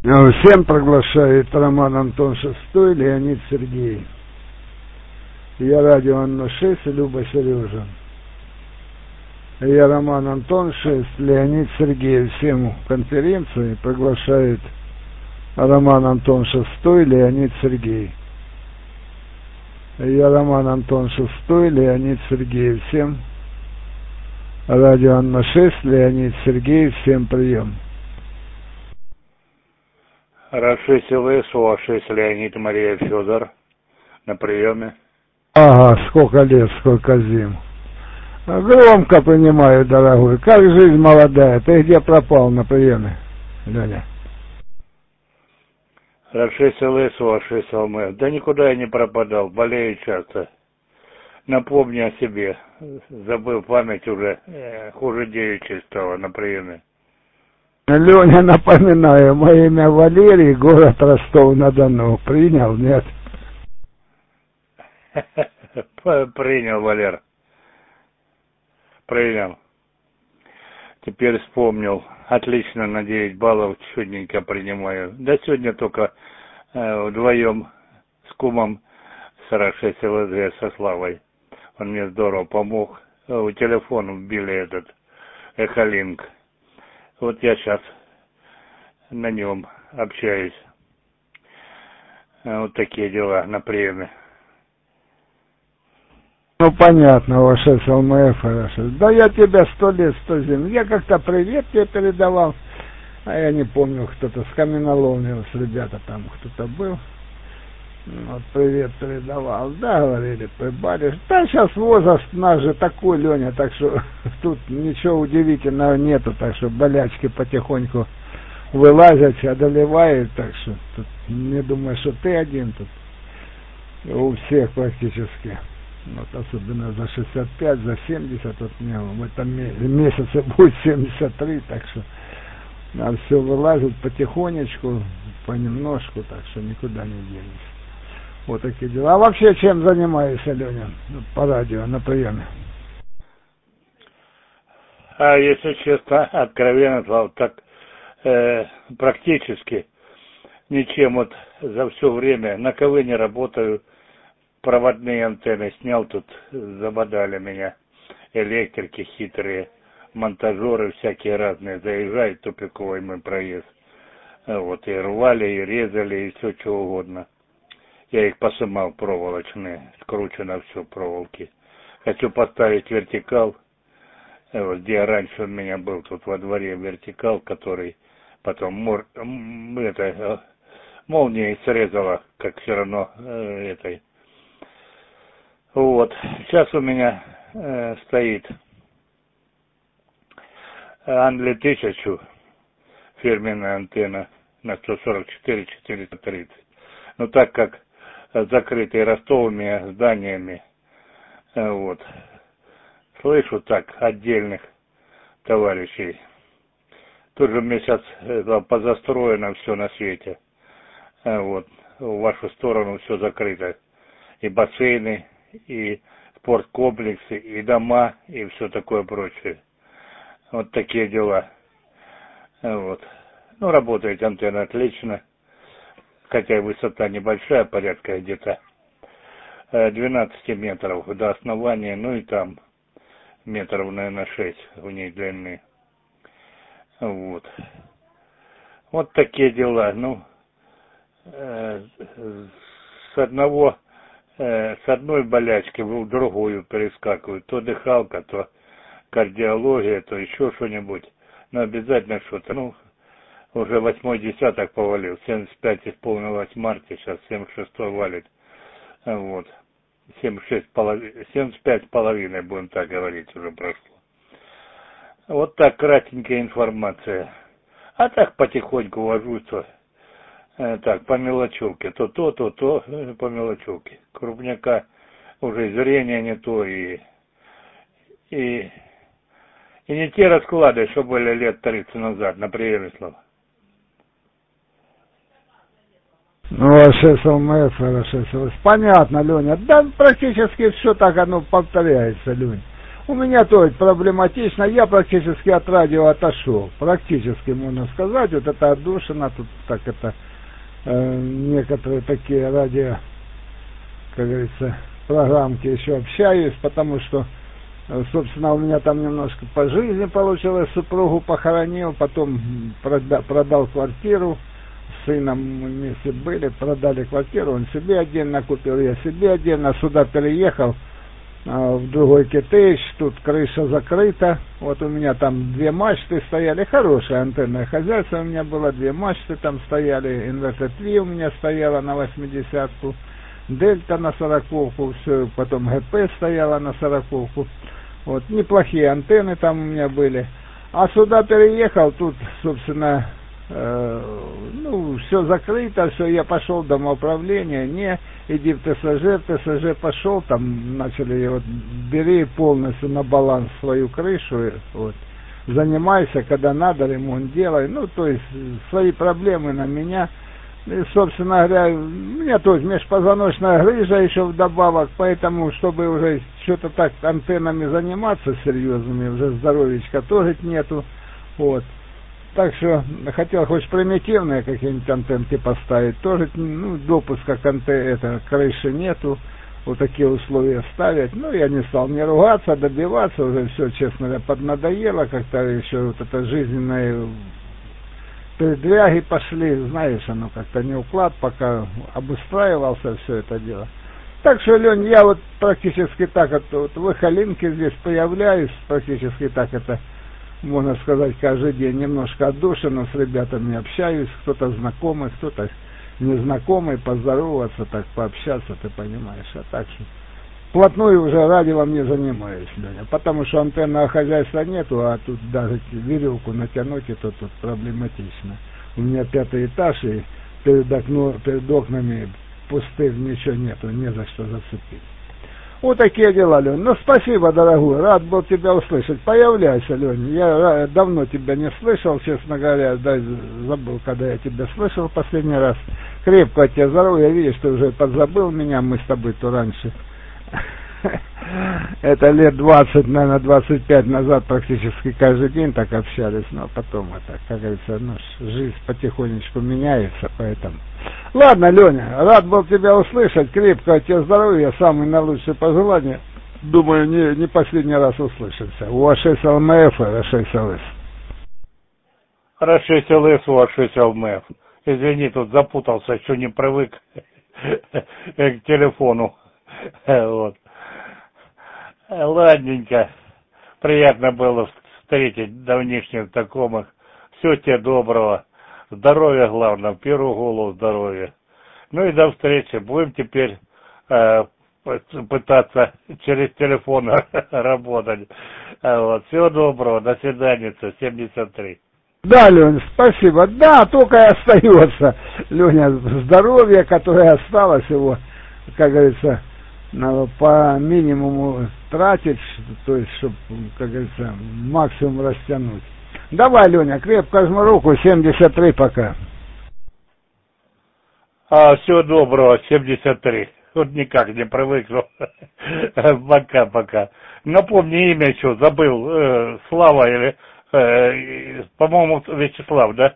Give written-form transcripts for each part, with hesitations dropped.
Всем приглашает Роман Антон Шестой, Леонид Сергей. Я радио Анна 6, Люба Сережа. Я Роман Антон 6, Леонид Сергей. Всем конференции приглашает Роман Антон Шестой, Леонид Сергей. Я Роман Антон Шестой, Леонид Сергей. Всем радио Анна 6, Леонид Сергей. Всем прием. РА-6 ЛС, УА-6 Леонид Мария Федор на приеме. Ага, сколько лет, сколько зим. Громко понимаю, дорогой. Как жизнь молодая? Ты где пропал на приеме, Леня? РА-6 ЛС, УА-6 ЛМ. Да никуда я не пропадал, болею часто. Напомни о себе. Забыл память уже. Хуже девичьей стало на приеме. Леня, напоминаю, мое имя Валерий, город Ростов-на-Дону. Принял, нет? Принял, Валер. Принял. Теперь вспомнил. Отлично, на 9 баллов чудненько принимаю. Да сегодня только вдвоем с кумом с РА-6 ЛС со Славой. Он мне здорово помог. Телефон вбили этот Эхолинк. Вот я сейчас на нем общаюсь. Вот такие дела на приеме. Ну, понятно, ваше СЛМФ, хорошо. Да я тебя 100 лет, 100 зим. Я как-то привет тебе передавал, а я не помню, кто-то с каменоломни, с ребята там кто-то был. Вот привет передавал. Да, говорили, прибавишь. Да, сейчас возраст наш же такой, Леня, так что тут ничего удивительного нету, так что болячки потихоньку вылазят, одолевают, так что тут не думаю, что ты один тут. У всех практически. Вот особенно за 65, за 70, вот мне в этом месяце будет 73, так что все вылазит потихонечку, понемножку, так что никуда не денешься. Вот такие дела. А вообще чем занимаешься, Леня, по радио, на приеме? А если честно, откровенно, так практически ничем вот за все время. На КВ не работаю, проводные антенны снял, тут забодали меня. Электрики хитрые, монтажеры всякие разные заезжают, тупиковый мой проезд. Вот и рвали, и резали, и все что угодно. Я их посымал проволочные, скручено все проволоки. Хочу поставить вертикал, вот где раньше у меня был тут во дворе вертикал, который потом молнией срезала, как все равно этой. Вот, сейчас у меня стоит Андли 1000, фирменная антенна на 144-430. Но так как закрытые ростовыми зданиями, вот, слышу так отдельных товарищей. Тут же мне сейчас позастроено все на свете. Вот, в вашу сторону все закрыто. И бассейны, и спорткомплексы, и дома, и все такое прочее. Вот такие дела. Вот. Ну, работает антенна отлично. Хотя и высота небольшая, порядка где-то 12 метров до основания, ну и там метров, наверное, 6 у ней длины. Вот. Вот такие дела. Ну, с одной болячки в другую перескакивают. То дыхалка, то кардиология, то еще что-нибудь. Но обязательно что-то. Ну, уже 8-й десяток повалил. 75 исполнилось в марте, сейчас 76-й валит. Вот. 75,5, будем так говорить, уже прошло. Вот так кратенькая информация. А так потихоньку вожусь. Так, по мелочевке. То, по мелочевке. Крупняка уже зрение не то, и не те расклады, что были лет 30 назад, на приеме слова. Ну, ваше СЛМФ, хорошо. Понятно, Леня. Да, практически все так оно повторяется, Лень. У меня тоже проблематично, я практически от радио отошел, практически можно сказать, вот это отдушина, тут так это, некоторые такие радио, как говорится, программки еще общаюсь, потому что, собственно, у меня там немножко по жизни получилось, супругу похоронил, потом продал квартиру, с сыном мы вместе были, продали квартиру, он себе отдельно купил, я себе отдельно, сюда переехал, в другой Китеж, тут крыша закрыта, вот у меня там 2 мачты стояли, хорошее антенное хозяйство у меня было, 2 мачты там стояли, инвертор 3 у меня стояла на 80-ку, Дельта на 40-ку, все, потом ГП стояла на 40-ку, вот, неплохие антенны там у меня были, а сюда переехал, тут, собственно, все закрыто, все, я пошел в домоуправление, не, иди в ТСЖ пошел, там начали, вот, бери полностью на баланс свою крышу, вот, занимайся, когда надо, ремонт делай, то есть, свои проблемы на меня, и, собственно говоря, у меня тоже межпозвоночная грыжа еще вдобавок, поэтому, чтобы уже что-то так антеннами заниматься серьезными, уже здоровичка тоже нету, вот. Так что хотел хоть примитивные какие-нибудь антенки поставить, тоже, допуска крыши нету, вот такие условия ставить. Я не стал не ругаться, добиваться, уже все, честно говоря, поднадоело, как-то еще вот это жизненные передряги пошли, знаешь, оно как-то не уклад, пока обустраивался все это дело. Так что, Лень, я вот практически так вот в Ихалинке здесь появляюсь, практически так это, можно сказать, каждый день немножко отдушина, с ребятами общаюсь, кто-то знакомый, кто-то незнакомый, поздороваться, так пообщаться, ты понимаешь, а так что вплотную уже радио не занимаюсь, Леня, потому что антенного хозяйства нету, а тут даже веревку натянуть, это тут проблематично. У меня 5-й этаж, и перед окнами пустых ничего нету, не за что зацепить. Вот такие дела, Лень. Спасибо, дорогой, рад был тебя услышать. Появляйся, Лень. Я давно тебя не слышал, честно говоря, забыл, когда я тебя слышал последний раз. Крепкого тебе здоровья, видишь, ты уже подзабыл меня, мы с тобой то раньше. Это лет 20, наверное, 25 назад практически каждый день так общались, но потом это, как говорится, жизнь потихонечку меняется, поэтому. Ладно, Леня, рад был тебя услышать, крепкого тебе здоровья, самые наилучшие пожелания. Думаю, не последний раз услышимся. УА6 ЛМФ и РА6 ЛС. РА6 ЛС, УА6 ЛМФ. Извини, тут запутался, еще не привык к телефону. Вот. Ладненько. Приятно было встретить давнишних знакомых. Всего тебе доброго. Здоровья главное, в первую голову здоровья. И до встречи. Будем теперь пытаться через телефон работать. Вот. Всего доброго. До свидания. 73. Да, Леня, спасибо. Да, только и остается, Леня, здоровье, которое осталось его, как говорится, надо по минимуму тратить, то есть, чтобы, как говорится, максимум растянуть. Давай, Леня, крепко жму руку, 73 пока. Всего доброго, 73. Вот никак не привыкну. Пока. Напомни имя еще, забыл, Слава или, по-моему, Вячеслав, да?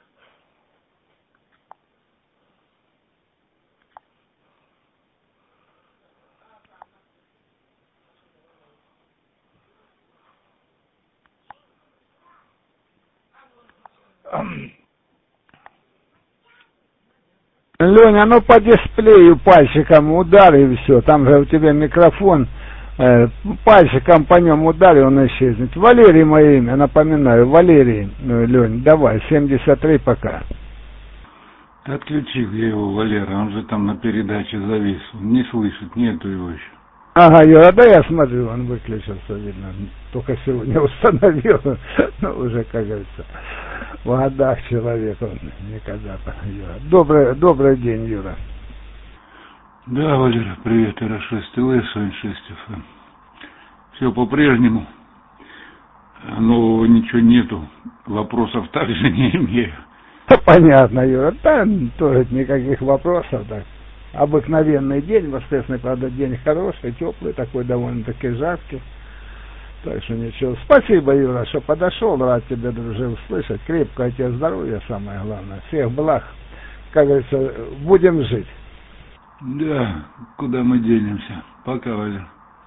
Леня, по дисплею пальчиком ударь и все, там же у тебя микрофон, пальчиком по нем ударь, он исчезнет. Валерий мое имя, напоминаю, Валерий, Лень, давай, 73 пока. Отключил я его, Валера, он же там на передаче завис, он не слышит, нету его еще. Ага, Юра, да я смотрю, он выключился, видно, только сегодня установил, уже, как говорится, в годах человек, он никогда, Юра. Добрый день, Юра. Да, Валера, привет, РА6 ЛС, 6 ФМ. Все по-прежнему, нового ничего нету, вопросов также не имею. Понятно, Юра, да, тоже никаких вопросов, так. Обыкновенный день, воскресный, правда, день хороший, теплый, такой довольно-таки жаркий. Так что ничего. Спасибо, Юра, что подошел. Рад тебя, дружи, услышать. Крепкого тебе здоровья, самое главное. Всех благ. Как говорится, будем жить. Да, куда мы денемся? Пока, Валер.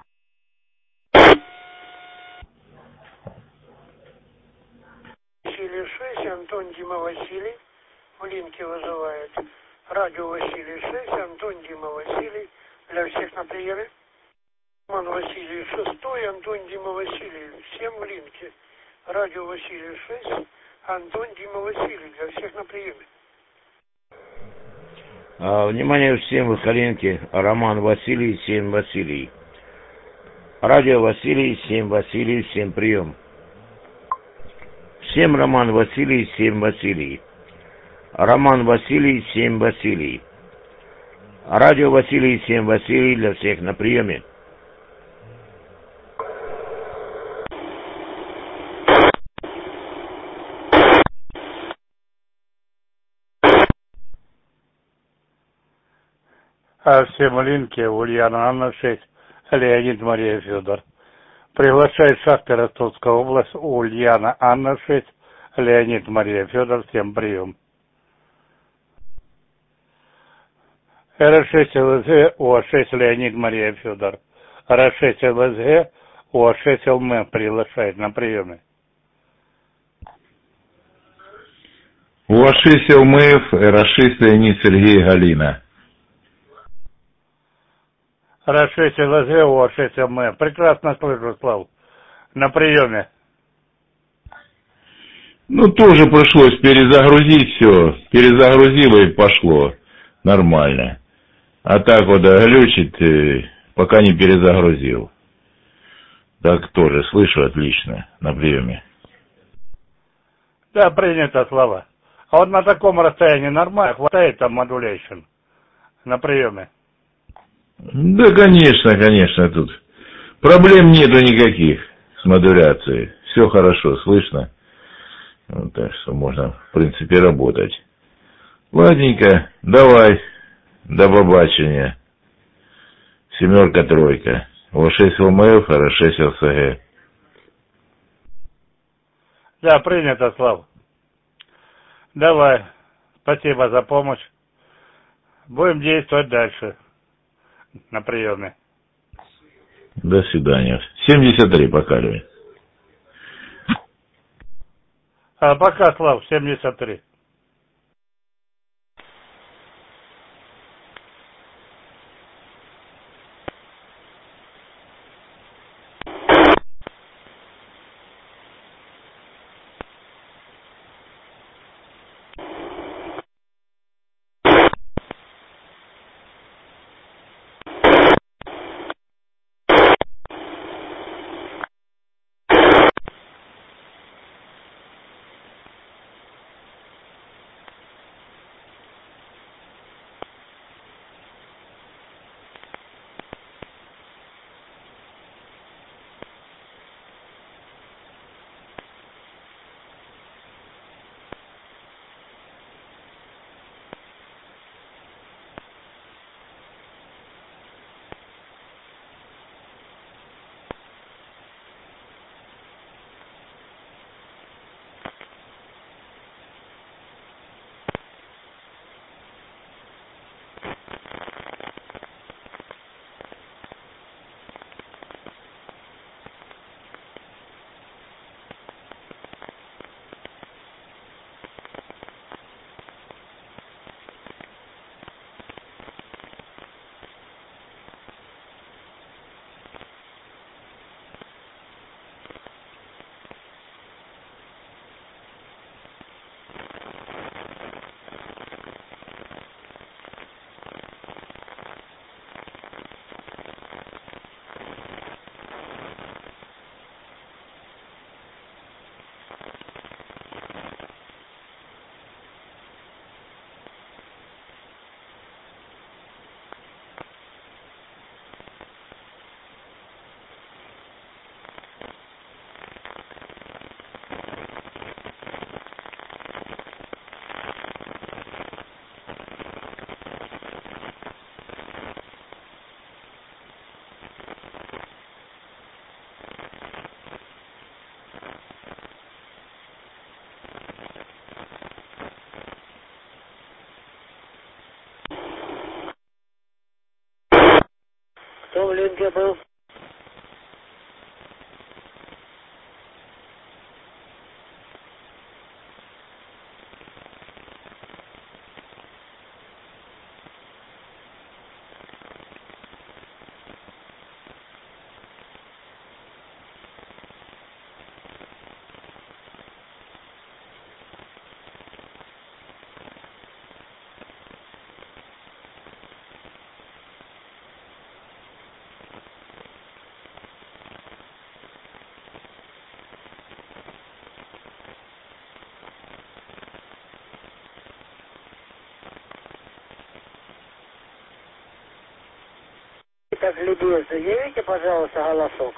Василий 6, Антон Дима Василий. В линке вызывает. Радио Василий 6, Антон Дима Василий. Для всех на приеме. Роман Василий 6, Антон Дима Василий. Всем в линке. Радио Василий 6, Антон Дима Василий. Для всех на приеме. Внимание всем в Калинке. Роман Василий, 7 Василий. Радио Василий, 7 Василий, всем прием. Всем Роман Василий, 7 Василий. Роман Василий, 7 Василий. Радио Василий, 7 Василий, для всех на приеме. Всем линки, Ульяна Анна 6, Леонид Мария Федор. Приглашает шахты Ростовская область, Ульяна Анна 6, Леонид Мария Федор, всем прием. Р6 ЛСГ, ОА6 Леонид Мария Федор. Р6 ЛСГ, ОА6 ЛМ приглашает на приеме. ОА6 ЛМФ, РА6 Леонид Сергей Галина. Р6 ЛСГ, ОА6 ЛМ. Прекрасно слышу, Слав. На приеме. Ну, тоже пришлось перезагрузить все. Перезагрузило и пошло. Нормально. А так вот глючит, пока не перезагрузил. Так тоже слышу отлично на приеме. Да, принято, Слава. А вот на таком расстоянии нормально, хватает там модуляйшн на приеме? Да, конечно, тут проблем нету никаких с модуляцией. Все хорошо слышно. Вот, так что можно, в принципе, работать. Ладненько, давай, до побачення. 7-3. ОА6 ЛМФ, РА6 ЛСГ. Да, принято, Слав. Давай. Спасибо за помощь. Будем действовать дальше. На приеме. До свидания. 73 пока, Лев. Пока, Слав, 73. buen tiempo. Так, любезно, явите, пожалуйста, голосок.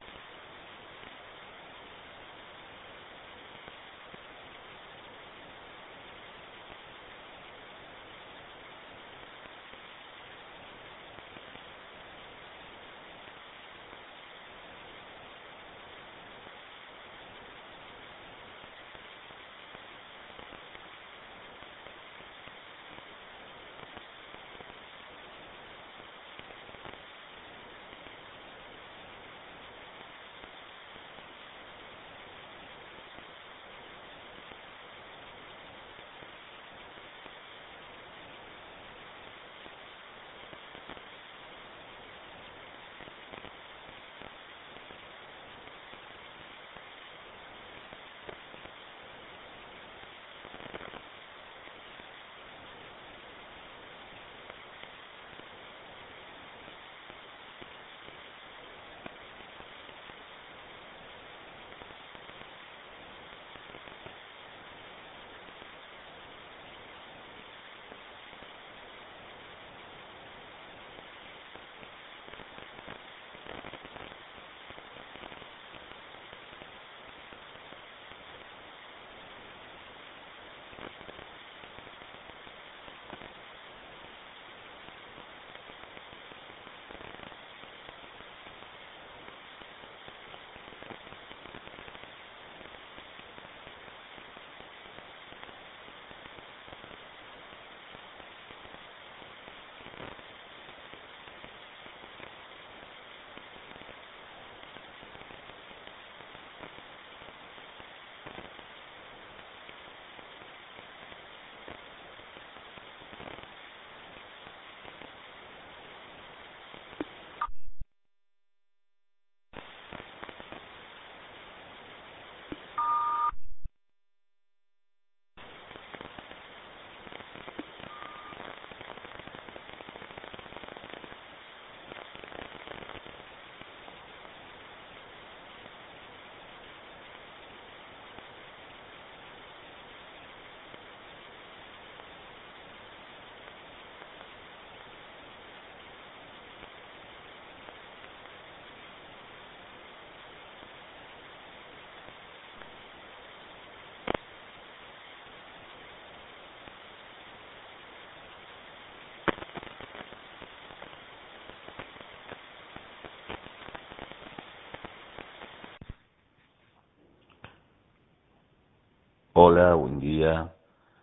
Hola, buen día.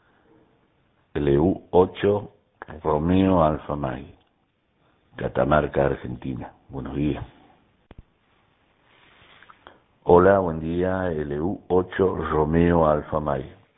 LU8 Romeo Alfa Mike, Catamarca, Argentina. Buenos días. Hola, buen día. LU8 Romeo Alfa Mike,